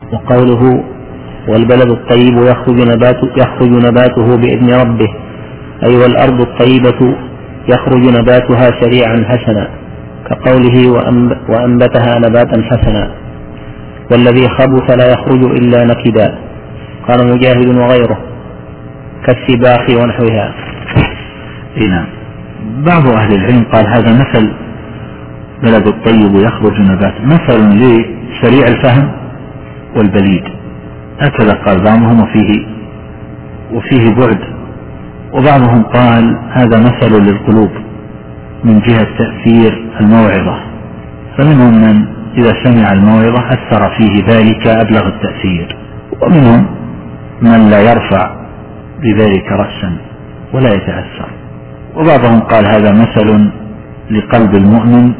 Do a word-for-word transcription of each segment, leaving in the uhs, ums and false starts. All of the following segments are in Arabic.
وقوله والبلد الطيب يخرج نباته, يخرج نباته بإذن ربه، أي والأرض الطيبة يخرج نباتها سريعا حسنا، كقوله وأنبتها نباتا حسنا. والذي خبث لا يخرج إلا نكدا، قال مجاهد وغيره كالسباخ ونحوها. هنا بعض أهل العلم قال هذا مثل بلد الطيب يخرج نباته مثل لسريع الفهم والبليد، هكذا قال بعضهم، وفيه وفيه بعد. وبعضهم قال هذا مثل للقلوب من جهة تأثير الموعظة، فمنهم من إذا سمع الموعظة أثر فيه ذلك أبلغ التأثير، ومنهم من لا يرفع بذلك رأسا ولا يتأثر. وبعضهم قال هذا مثل لقلب المؤمن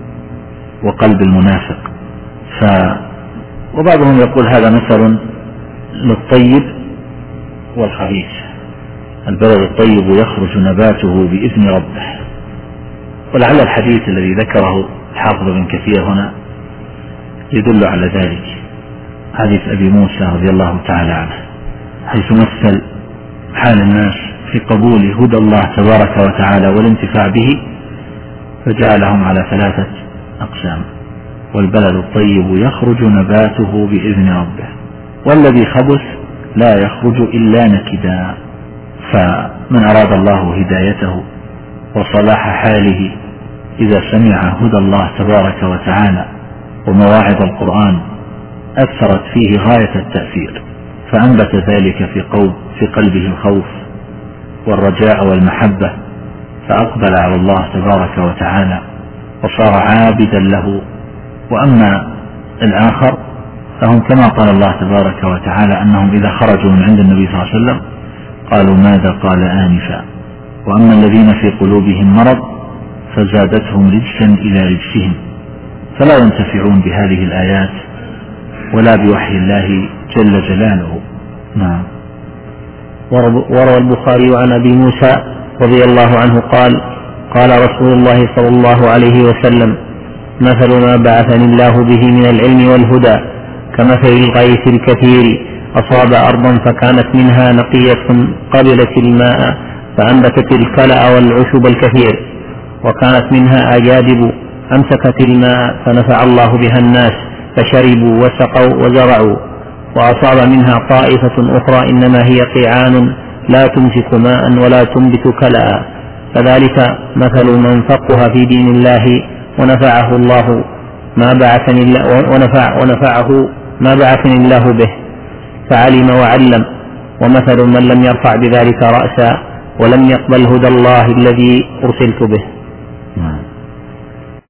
وقلب المنافق، ف وبعضهم يقول هذا مثل للطيب والخبيث، البلد الطيب يخرج نباته بإذن ربه. ولعل الحديث الذي ذكره الحافظ بن كثير هنا يدل على ذلك، حديث أبي موسى رضي الله تعالى عنه، حيث مثل حال الناس في قبول هدى الله تبارك وتعالى والانتفاع به، فجعلهم على ثلاثة أقسام: والبلد الطيب يخرج نباته بإذن ربه، والذي خبث لا يخرج إلا نكدا. فمن أراد الله هدايته وصلاح حاله إذا سمع هدى الله تبارك وتعالى ومواعظ القرآن أثرت فيه غاية التأثير، فأنبت ذلك في قلب في قلبه الخوف والرجاء والمحبة، فأقبل على الله تبارك وتعالى وصار عابدا له. وأما الآخر فهم كما قال الله تبارك وتعالى أنهم إذا خرجوا من عند النبي صلى الله عليه وسلم قالوا ماذا قال آنفا. وأما الذين في قلوبهم مرض فزادتهم رجسا إلى رجسهم، فلا ينتفعون بهذه الآيات ولا بوحي الله جل جلاله. نعم. وروى البخاري عن أبي موسى رضي الله عنه قال قال رسول الله صلى الله عليه وسلم: مثل ما بعثني الله به من العلم والهدى كمثل الغيث الكثير أصاب أرضا فكانت منها نقية قبلت الماء فأنبتت الكلأ والعشب الكثير، وكانت منها أجادب أمسكت الماء فنفع الله بها الناس فشربوا وسقوا وزرعوا. وأصاب منها طائفة أخرى إنما هي قيعان لا تمسك ماء ولا تنبت كلأ، فذلك مثل من فقه في دين الله ونفعه الله ما بعثني الله ونفع ونفعه ما بعثني الله به فعلم وعلم، ومثل من لم يرفع بذلك رأسا ولم يقبل هدى الله الذي أرسلت به.